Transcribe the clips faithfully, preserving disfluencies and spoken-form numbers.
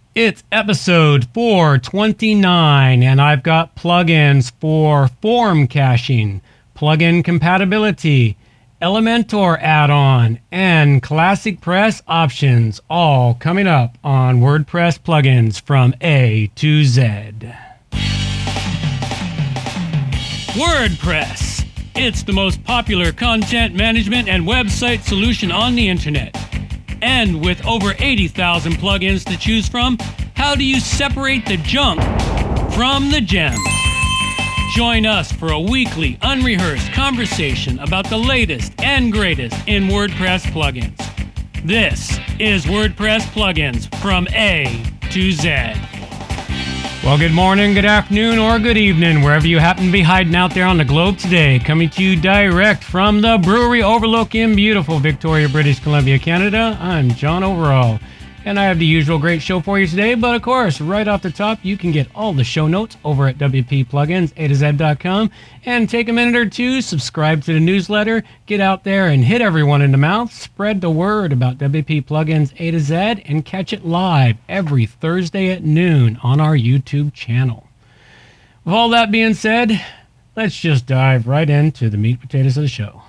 It's episode four twenty-nine, and I've got plugins for form caching, plugin compatibility, Elementor add-on, and Classic Press options, all coming up on WordPress plugins from A to Z. WordPress. It's the most popular content management and website solution on the internet. And with over eighty thousand plugins to choose from, how do you separate the junk from the gems? Join us for a weekly, unrehearsed conversation about the latest and greatest in WordPress plugins. This is WordPress plugins from A to Z. Well, good morning, good afternoon, or good evening, wherever you happen to be hiding out there on the globe today. Coming to you direct from the Brewery Overlook in beautiful Victoria, British Columbia, Canada. I'm John Overall, and I have the usual great show for you today. But of course, right off the top, you can get all the show notes over at W P plugins A to Z dot com, and take a minute or two, subscribe to the newsletter, get out there and hit everyone in the mouth, spread the word about W P Plugins A to Z, and catch it live every Thursday at noon on our YouTube channel. With all that being said, let's just dive right into the meat and potatoes of the show.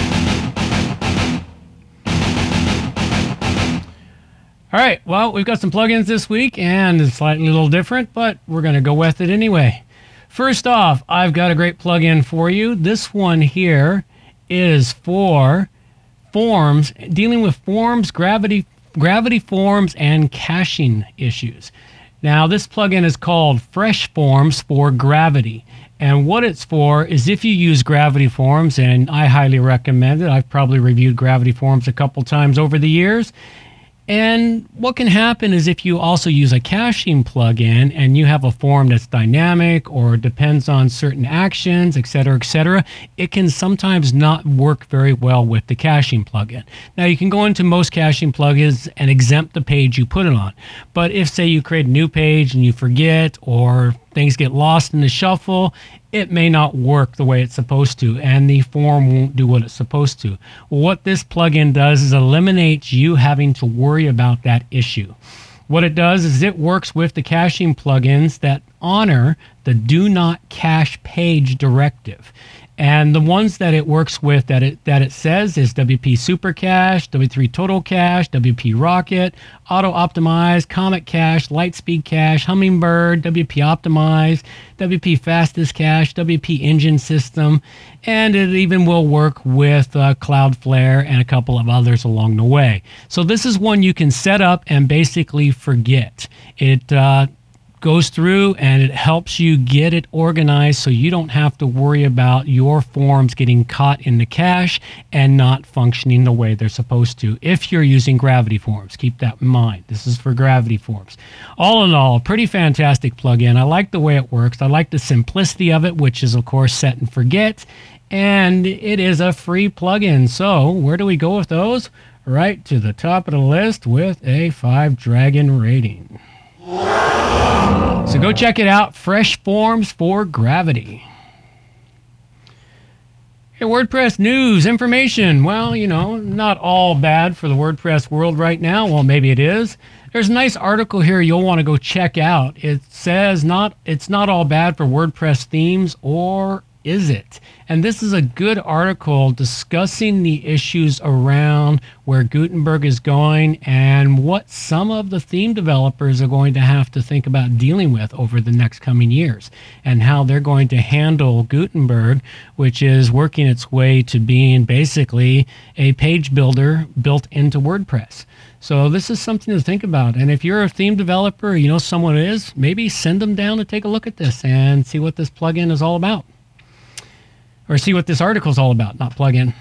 All right, well, we've got some plugins this week, and it's slightly a little different, but we're going to go with it anyway. First off, I've got a great plugin for you. This one here is for forms, dealing with forms, gravity, gravity forms, and caching issues. Now, this plugin is called Fresh Forms for Gravity. And what it's for is if you use Gravity Forms, and I highly recommend it. I've probably reviewed Gravity Forms a couple times over the years. And what can happen is if you also use a caching plugin and you have a form that's dynamic or depends on certain actions, et cetera, et cetera, it can sometimes not work very well with the caching plugin. Now, you can go into most caching plugins and exempt the page you put it on. But if, say, you create a new page and you forget, or things get lost in the shuffle, it may not work the way it's supposed to, and the form won't do what it's supposed to. Well, what this plugin does is eliminates you having to worry about that issue. What it does is it works with the caching plugins that honor the do not cache page directive. And the ones that it works with that it that it says is W P Super Cache, W three Total Cache, W P Rocket, Auto Optimize, Comet Cache, Lightspeed Cache, Hummingbird, W P Optimize, W P Fastest Cache, W P Engine System, and it even will work with uh, Cloudflare and a couple of others along the way. So this is one you can set up and basically forget. It uh, goes through and it helps you get it organized so you don't have to worry about your forms getting caught in the cache and not functioning the way they're supposed to if you're using Gravity Forms. Keep that in mind. This is for Gravity Forms. All in all, a pretty fantastic plugin. I like the way it works. I like the simplicity of it, which is, of course, set and forget. And it is a free plugin. So where do we go with those? Right to the top of the list with a five dragon rating. So go check it out, Fresh Forms for Gravity. Hey, WordPress news, information. Well, you know, not all bad for the WordPress world right now. Well, maybe it is. There's a nice article here you'll want to go check out. It says not it's not all bad for WordPress themes, or is it? And this is a good article discussing the issues around where Gutenberg is going and what some of the theme developers are going to have to think about dealing with over the next coming years, and how they're going to handle Gutenberg, which is working its way to being basically a page builder built into WordPress. So this is something to think about. And if you're a theme developer, you know someone is, maybe send them down to take a look at this and see what this plugin is all about. Or see what this article is all about, not plugin.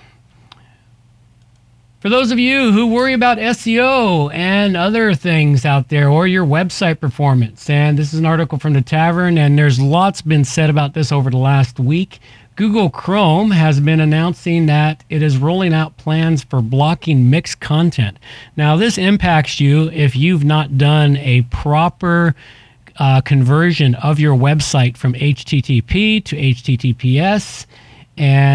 For those of you who worry about S E O and other things out there, or your website performance, and this is an article from the Tavern, and there's lots been said about this over the last week. Google Chrome has been announcing that it is rolling out plans for blocking mixed content. Now, this impacts you if you've not done a proper uh, conversion of your website from H T T P to H T T P S. And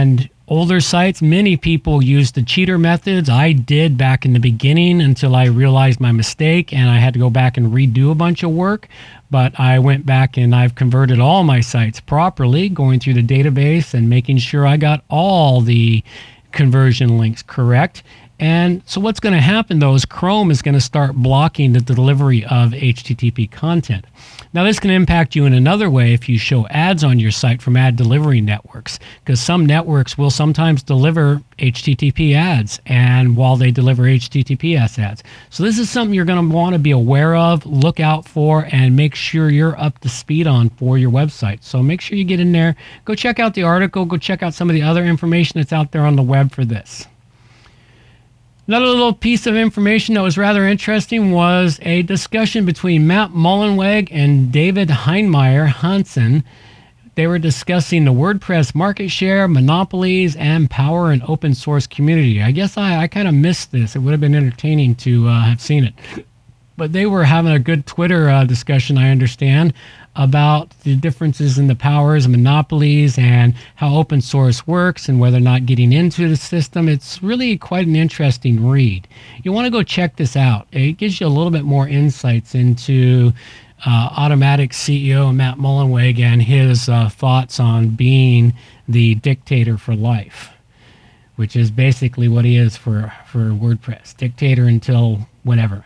older sites, many people use the cheater methods. I did back in the beginning until I realized my mistake and I had to go back and redo a bunch of work. But I went back and I've converted all my sites properly, going through the database and making sure I got all the conversion links correct. And so what's going to happen, though, is Chrome is going to start blocking the delivery of H T T P content. Now, this can impact you in another way if you show ads on your site from ad delivery networks, because some networks will sometimes deliver H T T P ads, and while they deliver H T T P S ads. So this is something you're going to want to be aware of, look out for, and make sure you're up to speed on for your website. So make sure you get in there, go check out the article, go check out some of the other information that's out there on the web for this. Another little piece of information that was rather interesting was a discussion between Matt Mullenweg and David Heinemeier Hansen. They were discussing the WordPress market share, monopolies, and power in open source community. I guess I, I kind of missed this. It would have been entertaining to uh, have seen it. But they were having a good Twitter uh, discussion, I understand, about the differences in the powers and monopolies and how open source works and whether or not getting into the system. It's really quite an interesting read. You want to go check this out. It gives you a little bit more insights into uh, Automattic C E O Matt Mullenweg and his uh, thoughts on being the dictator for life, which is basically what he is for, for WordPress. Dictator until whenever.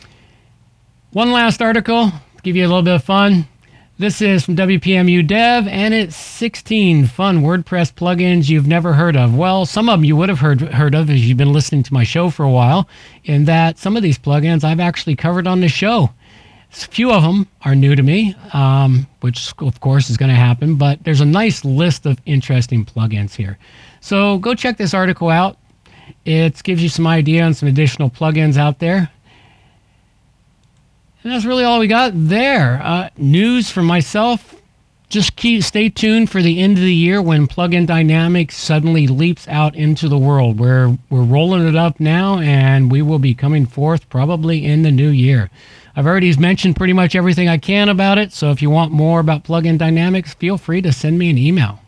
One last article to give you a little bit of fun. This is from W P M U Dev, and it's sixteen fun WordPress plugins you've never heard of. Well, some of them you would have heard heard of if you've been listening to my show for a while, in that some of these plugins I've actually covered on the show. A few of them are new to me, um, which of course is going to happen, but there's a nice list of interesting plugins here. So go check this article out. It gives you some idea on some additional plugins out there. And that's really all we got there. Uh, news from myself. Just keep stay tuned for the end of the year when Plugin Dynamics suddenly leaps out into the world. We're we're rolling it up now, and we will be coming forth probably in the new year. I've already mentioned pretty much everything I can about it, so if you want more about Plugin Dynamics, feel free to send me an email.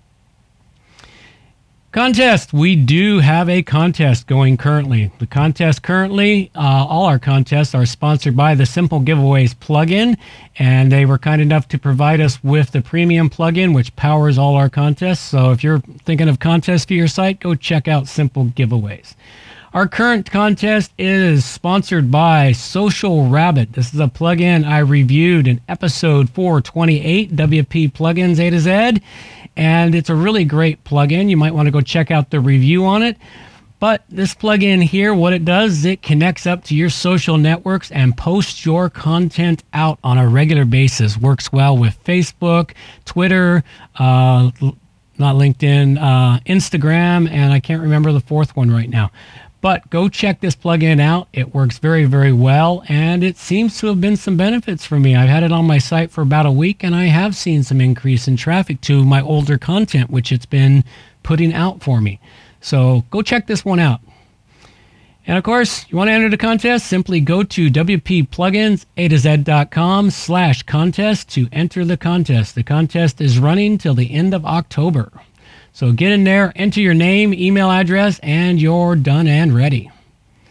Contest. We do have a contest going currently. The contest currently, uh, all our contests are sponsored by the Simple Giveaways plugin, and they were kind enough to provide us with the premium plugin, which powers all our contests. So if you're thinking of contests for your site, go check out Simple Giveaways. Our current contest is sponsored by Social Rabbit. This is a plugin I reviewed in episode four twenty-eight, W P Plugins A to Z. And it's a really great plugin. You might want to go check out the review on it. But this plugin here, what it does is it connects up to your social networks and posts your content out on a regular basis. Works well with Facebook, Twitter, uh, not LinkedIn, uh, Instagram, and I can't remember the fourth one right now. But go check this plugin out. It works very, very well, and it seems to have been some benefits for me. I've had it on my site for about a week, and I have seen some increase in traffic to my older content, which it's been putting out for me. So go check this one out. And of course, you want to enter the contest, simply go to W P Plugins A to Z dot com slash contest to enter the contest. The contest is running till the end of October. So get in there, enter your name, email address, and you're done and ready. All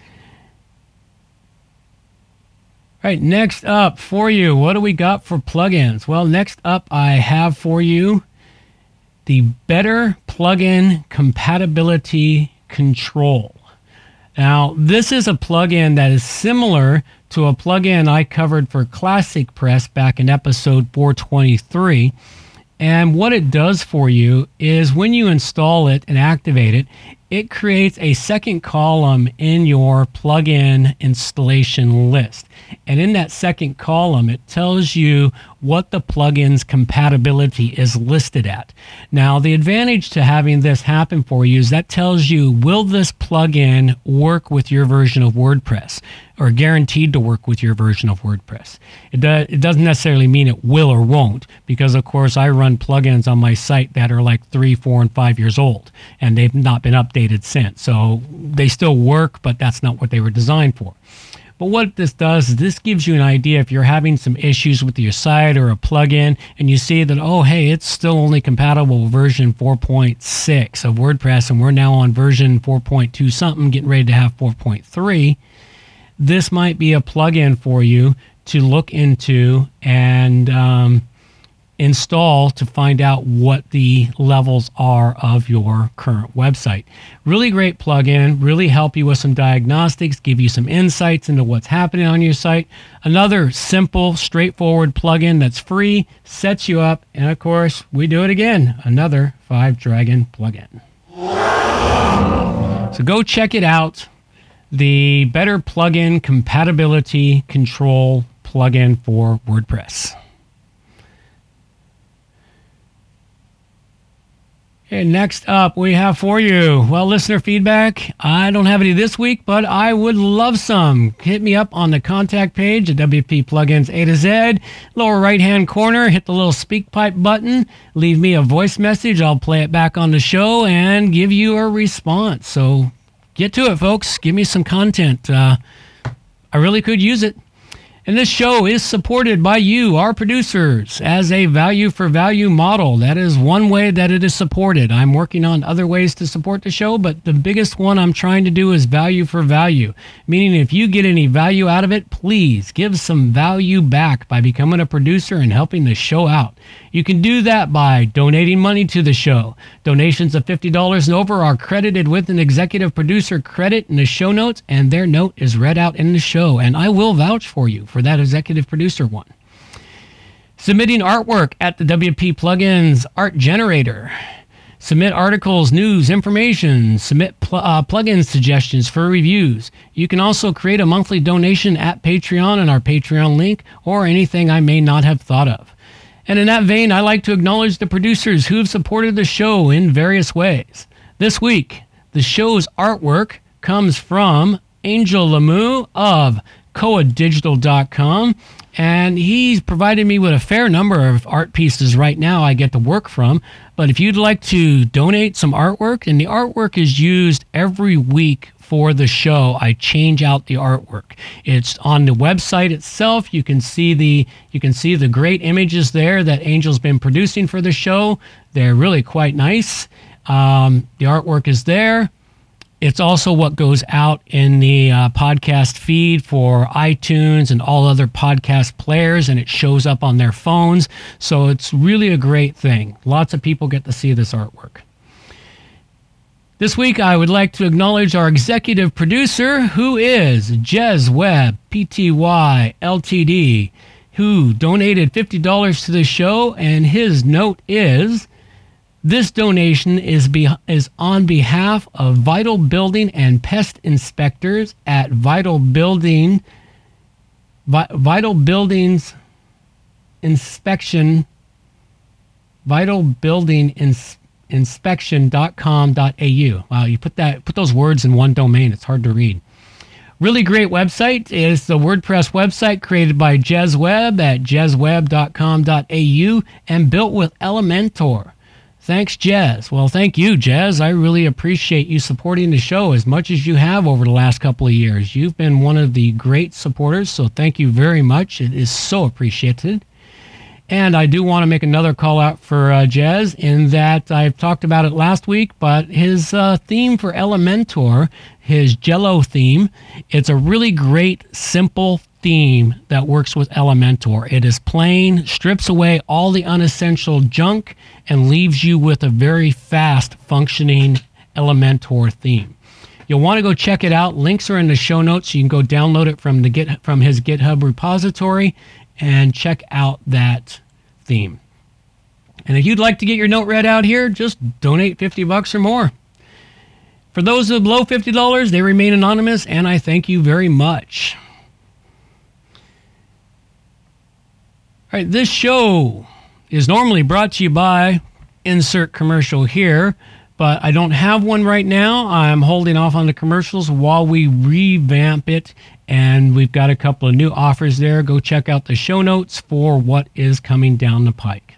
right, next up for you, what do we got for plugins? Well, next up I have for you the Better Plugin Compatibility Control. Now, this is a plugin that is similar to a plugin I covered for Classic Press back in episode four twenty-three. And what it does for you is when you install it and activate it, it creates a second column in your plugin installation list. And in that second column, it tells you what the plugin's compatibility is listed at. Now, the advantage to having this happen for you is that tells you, will this plugin work with your version of WordPress, or guaranteed to work with your version of WordPress? It, do, it doesn't necessarily mean it will or won't, because of course I run plugins on my site that are like three, four, and five years old, and they've not been updated since. So they still work, but that's not what they were designed for. But what this does is this gives you an idea if you're having some issues with your site or a plugin and you see that, oh, hey, it's still only compatible with version four point six of WordPress and we're now on version four point two something, getting ready to have four point three. This might be a plugin for you to look into and um, install to find out what the levels are of your current website. Really great plugin, really help you with some diagnostics, give you some insights into what's happening on your site. Another simple, straightforward plugin that's free, sets you up, and of course, we do it again, another Five Dragon plugin. So go check it out. The Better Plugin Compatibility Control plugin for WordPress. And next up, we have for you, well, listener feedback. I don't have any this week, but I would love some. Hit me up on the contact page at W P Plugins A to Z. Lower right-hand corner, hit the little speak pipe button. Leave me a voice message. I'll play it back on the show and give you a response. So get to it, folks. Give me some content. Uh, I really could use it. And this show is supported by you, our producers, as a value for value model. That is one way that it is supported. I'm working on other ways to support the show, but the biggest one I'm trying to do is value for value. Meaning if you get any value out of it, please give some value back by becoming a producer and helping the show out. You can do that by donating money to the show. Donations of fifty dollars and over are credited with an executive producer credit in the show notes, and their note is read out in the show, and I will vouch for you for that executive producer one. Submitting artwork at the W P Plugins Art Generator. Submit articles, news, information. Submit pl- uh, plugin suggestions for reviews. You can also create a monthly donation at Patreon and our Patreon link, or anything I may not have thought of. And in that vein, I like to acknowledge the producers who have supported the show in various ways. This week, the show's artwork comes from Angel Lamu of Koa Digital dot com, and he's provided me with a fair number of art pieces right now I get to work from. But if you'd like to donate some artwork, and the artwork is used every week for the show, I change out the artwork. It's on the website itself. You can see the you can see the great images there that Angel's been producing for the show. They're really quite nice. Um, the artwork is there. It's also what goes out in the uh, podcast feed for iTunes and all other podcast players, and it shows up on their phones. So it's really a great thing. Lots of people get to see this artwork. This week, I would like to acknowledge our executive producer, who is Jez Webb, P T Y L T D, who donated fifty dollars to the show, and his note is, this donation is be, is on behalf of Vital Building and Pest Inspectors at Vital Building, Vi, Vital Buildings Inspection, Vital Building Inspection. inspection dot com dot a u. Wow, you put that put those words in one domain. It's hard to read. Really great website. It's the WordPress website created by Jez Webb at jez webb dot com dot a u and built with Elementor. Thanks, Jez. Well, thank you, Jez. I really appreciate you supporting the show as much as you have over the last couple of years. You've been one of the great supporters, so thank you very much. It is so appreciated. And I do want to make another call out for uh, Jez in that I've talked about it last week, but his uh, theme for Elementor, his Jello theme, it's a really great, simple theme that works with Elementor. It is plain, strips away all the unessential junk, and leaves you with a very fast functioning Elementor theme. You'll want to go check it out. Links are in the show notes. You can go download it from the Git from his GitHub repository and check out that theme. And if you'd like to get your note read out here, just donate fifty bucks or more. For those who are below fifty dollars, they remain anonymous, and I thank you very much. All right, this show is normally brought to you by insert commercial here, but I don't have one right now. I'm holding off on the commercials while we revamp it, and we've got a couple of new offers there. Go check out the show notes for what is coming down the pike.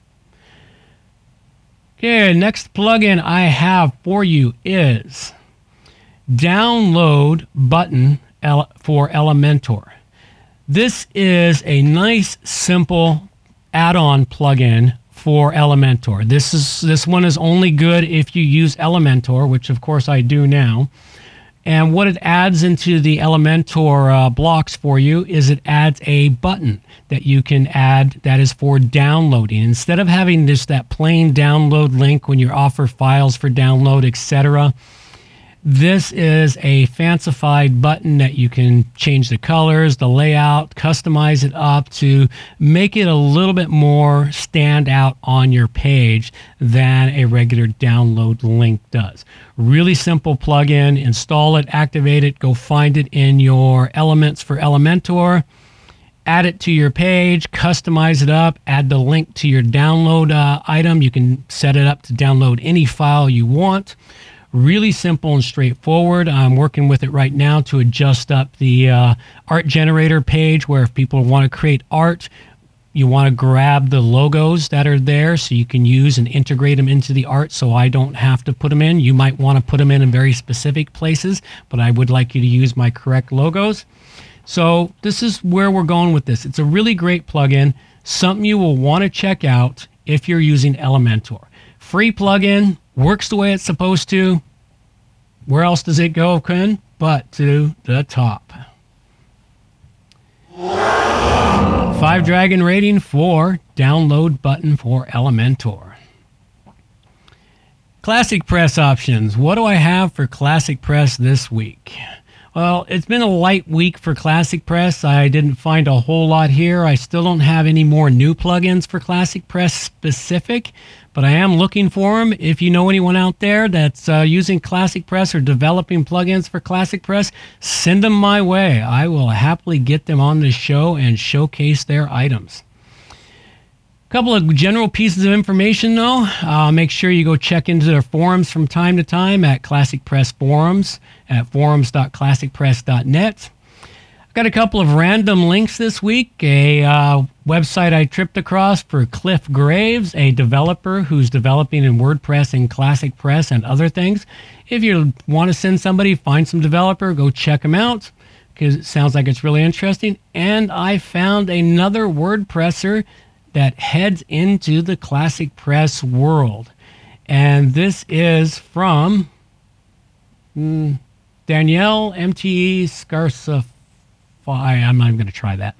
Okay, next plugin I have for you is download button for Elementor. This is a nice, simple add-on plugin for Elementor. This is this one is only good if you use Elementor, which of course I do now. And what it adds into the Elementor uh, blocks for you is it adds a button that you can add that is for downloading. Instead of having just that plain download link when you offer files for download, et cetera, this is a fancified button that you can change the colors, the layout, customize it up to make it a little bit more stand out on your page than a regular download link does. Really simple plugin. Install it, activate it, go find it in your elements for Elementor, add it to your page, customize it up, add the link to your download uh, item. You can set it up to download any file you want. Really simple and straightforward. I'm working with it right now to adjust up the uh, art generator page where if people want to create art, you want to grab the logos that are there so you can use and integrate them into the art so I don't have to put them in. You might want to put them in in very specific places, but I would like you to use my correct logos. So this is where we're going with this. It's a really great plugin, something you will want to check out if you're using Elementor. Free plugin, works the way it's supposed to. Where else does it go, Ken? But to the top. Five Dragon rating for download button for Elementor. Classic Press options. What do I have for Classic Press this week? Well, it's been a light week for Classic Press. I didn't find a whole lot here. I still don't have any more new plugins for Classic Press specific, but I am looking for them. If you know anyone out there that's uh, using Classic Press or developing plugins for Classic Press, send them my way. I will happily get them on the show and showcase their items. A couple of general pieces of information, though. Uh, make sure you go check into their forums from time to time at Classic Press Forums at forums dot classic press dot net. I've got a couple of random links this week. A uh, website I tripped across for Cliff Graves, a developer who's developing in WordPress and Classic Press and other things. If you want to send somebody, find some developer, go check them out because it sounds like it's really interesting. And I found another WordPresser that heads into the Classic Press world. And this is from mm, Danielle M T E Scarsa. I'm not even going to try that.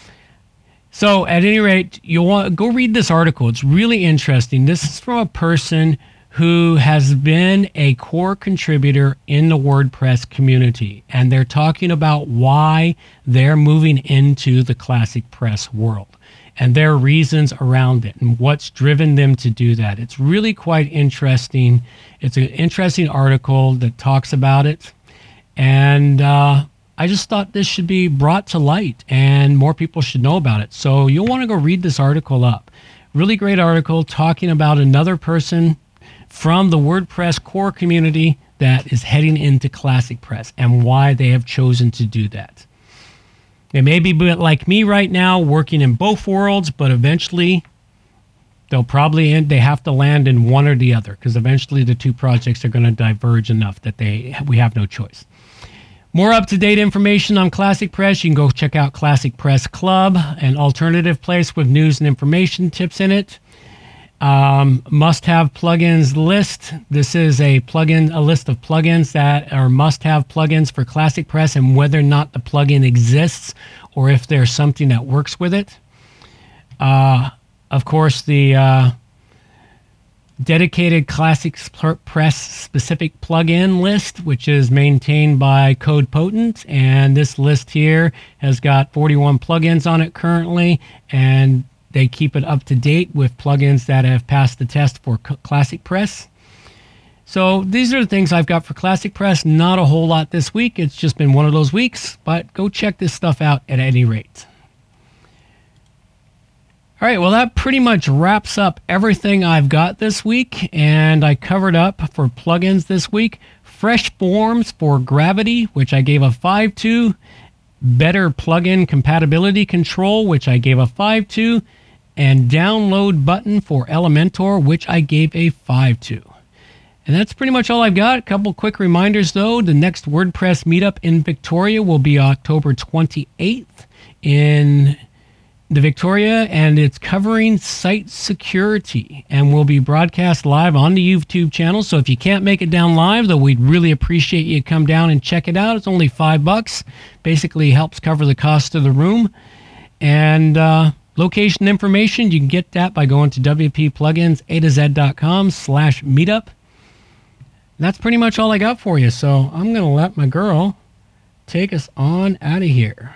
So at any rate, you'll want go read this article. It's really interesting. This is from a person who has been a core contributor in the WordPress community. And they're talking about why they're moving into the Classic Press world and their reasons around it and what's driven them to do that. It's really quite interesting. It's an interesting article that talks about it. And uh, I just thought this should be brought to light and more people should know about it. So you'll want to go read this article up. Really great article talking about another person from the WordPress core community that is heading into Classic Press and why they have chosen to do that. They may be like me right now, working in both worlds, but eventually they'll probably end, they have to land in one or the other because eventually the two projects are going to diverge enough that they we have no choice. More up-to-date information on Classic Press, you can go check out Classic Press Club, an alternative place with news and information tips in it. Um, must-have plugins list. This is a plugin, a list of plugins that are must-have plugins for Classic Press and whether or not the plugin exists or if there's something that works with it. Uh, of course, the uh, dedicated Classic Press specific plugin list, which is maintained by Code Potent, and this list here has got forty-one plugins on it currently, and they keep it up to date with plugins that have passed the test for Classic Press. So these are the things I've got for Classic Press. Not a whole lot this week. It's just been one of those weeks, but go check this stuff out at any rate. All right, well, that pretty much wraps up everything I've got this week, and I covered up for plugins this week. Fresh Forms for Gravity, which I gave a five to. Better Plugin Compatibility Control, which I gave a five to. And Download Button for Elementor, which I gave a five to. And that's pretty much all I've got. A couple quick reminders, though. The next WordPress meetup in Victoria will be October twenty-eighth in the Victoria, and it's covering site security and will be broadcast live on the YouTube channel. So if you can't make it down live, though, we'd really appreciate you come down and check it out. It's only five bucks. Basically helps cover the cost of the room. And uh, location information, you can get that by going to W P plugins A to Z dot com slash meetup. That's pretty much all I got for you. So I'm going to let my girl take us on out of here.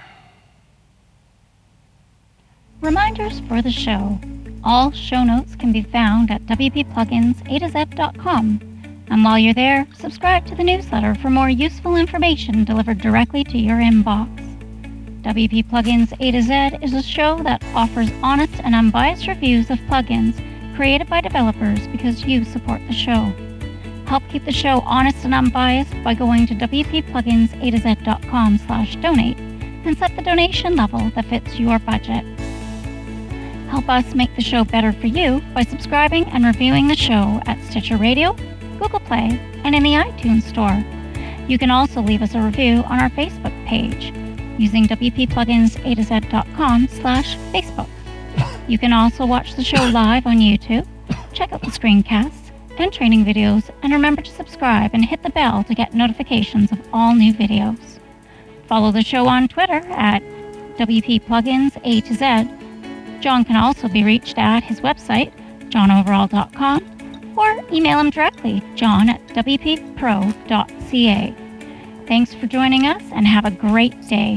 Reminders for the show. All show notes can be found at W P plugins A to Z dot com. And while you're there, subscribe to the newsletter for more useful information delivered directly to your inbox. W P Plugins A to Z is a show that offers honest and unbiased reviews of plugins created by developers because you support the show. Help keep the show honest and unbiased by going to W P plugins A to Z dot com slash donate and set the donation level that fits your budget. Help us make the show better for you by subscribing and reviewing the show at Stitcher Radio, Google Play, and in the iTunes Store. You can also leave us a review on our Facebook page using W P plugins A to Z dot com slash Facebook. You can also watch the show live on YouTube, check out the screencasts and training videos, and remember to subscribe and hit the bell to get notifications of all new videos. Follow the show on Twitter at W P plugins A to Z. John can also be reached at his website, john overall dot com, or email him directly, john at w p pro dot c a. Thanks for joining us, and have a great day.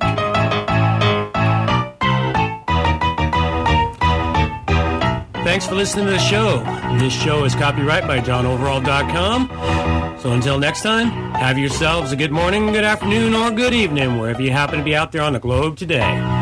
Thanks for listening to the show. This show is copyright by john overall dot com. So until next time, have yourselves a good morning, good afternoon, or good evening, wherever you happen to be out there on the globe today.